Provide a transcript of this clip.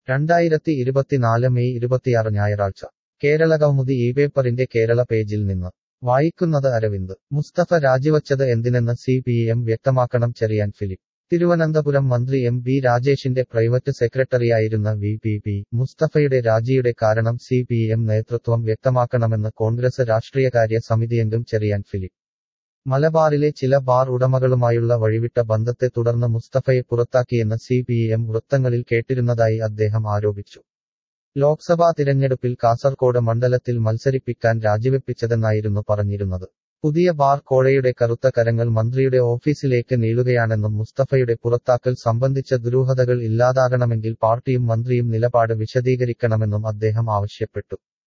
2024 May 26 ഞായറാഴ്ച കേരള കൗമുദി പേപ്പറിന്റെ കേരള പേജിൽ നിന്ന് വായിക്കുന്നത് അരവിന്ദ്. മുസ്തഫ രാജിവച്ചത് എന്തിനെന്ന് CPM വ്യക്തമാക്കണം. ചെറിയാൻ ഫിലിപ്പ്. തിരുവനന്തപുരം മന്ത്രി MB രാജേഷിന്റെ പ്രൈവറ്റ് സെക്രട്ടറിയായിരുന്ന VPP മുസ്തഫയുടെ രാജിയുടെ കാരണം CPM നേതൃത്വം വ്യക്തമാക്കണമെന്ന് കോൺഗ്രസ് രാഷ്ട്രീയകാര്യ സമിതിയംഗം ചെറിയാൻ ഫിലിപ്പ്. മലബാറിലെ ചില ബാർ ഉടമകളുമായുള്ള വഴിവിട്ട ബന്ധത്തെ തുടർന്ന് മുസ്തഫയെ പുറത്താക്കിയെന്ന് CPM വൃത്തങ്ങളിൽ കേട്ടിരുന്നതായി അദ്ദേഹം ആരോപിച്ചു. ലോക്സഭാ തിരഞ്ഞെടുപ്പിൽ കാസർകോട് മണ്ഡലത്തിൽ മത്സരിപ്പിക്കാൻ രാജിവെപ്പിച്ചതെന്നായിരുന്നു പറഞ്ഞിരുന്നത്. പുതിയ ബാർ കോഴയുടെ കറുത്ത കരങ്ങൾ മന്ത്രിയുടെ ഓഫീസിലേക്ക് നീളുകയാണെന്നും മുസ്തഫയുടെ പുറത്താക്കൽ സംബന്ധിച്ച ദുരൂഹതകൾ ഇല്ലാതാകണമെങ്കിൽ പാർട്ടിയും മന്ത്രിയും നിലപാട് വിശദീകരിക്കണമെന്നും അദ്ദേഹം ആവശ്യപ്പെട്ടു.